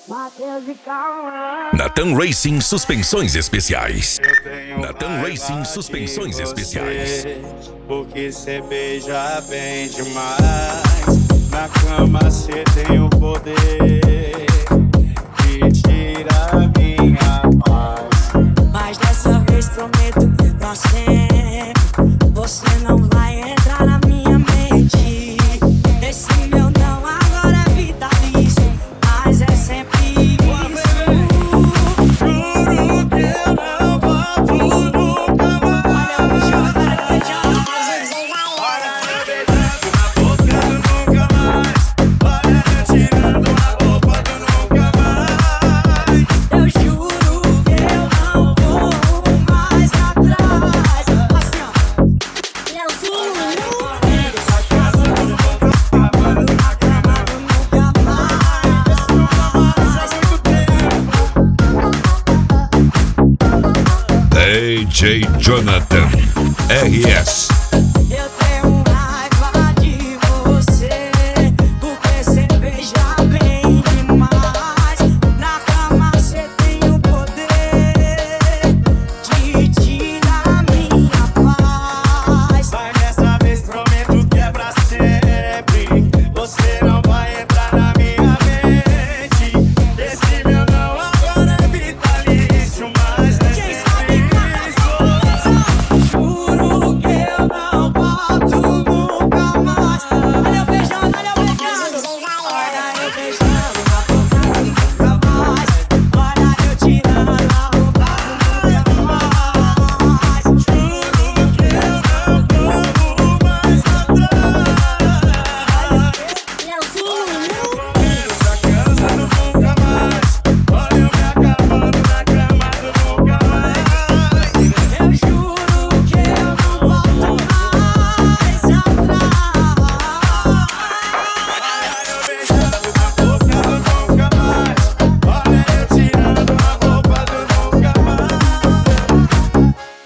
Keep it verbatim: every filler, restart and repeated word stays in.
Natan Racing Suspensões Especiais. Natan Racing Suspensões Especiais. Porque cê beija bem demais. Na cama cê tem o poder de tirar minha paz. Mas dessa vez prometo pra sempre, você não vai entrar na minha mente. Esse meu não agora é vitalício, mas é sempre isso. Juro que eu não volto nunca mais. Olha o bicho, olha o bicho. Olha eu beijando na boca do nunca mais. Olha eu tirando a roupa do nunca mais. Eu juro que eu não vou mais atrás. Assim, ó. Leozinho, Essa casa do nunca mais. na cama do nunca mais. Faz muito tempo. D J Jonathan R S